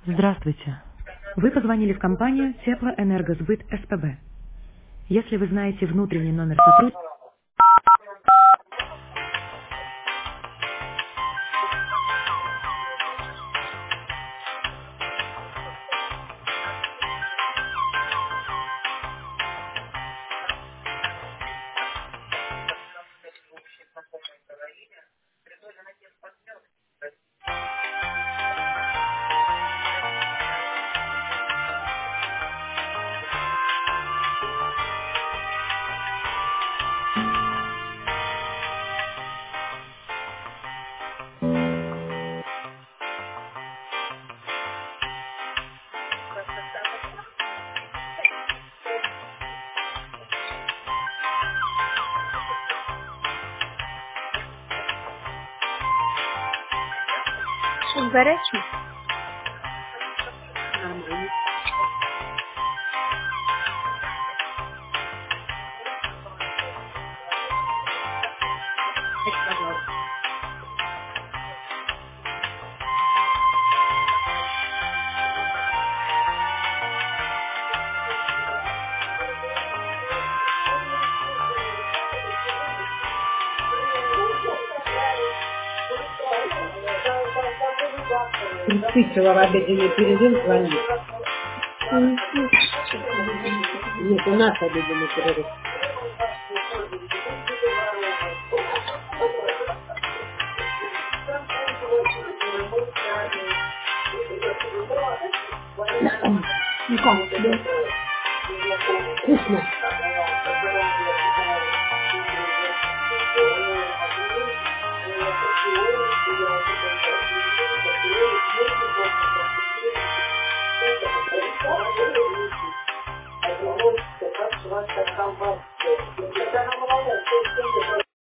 Здравствуйте. Вы позвонили в компанию Теплоэнергосбыт СПБ. Если вы знаете внутренний номер сотрудника... Что, горячий? Нормально. Это, пожалуйста. Приспичило в обеденный перерыв звонить. Сейчас обеденный перерыв. Нет, у нас обеденный перерыв. Ну как тебе? Вкусно.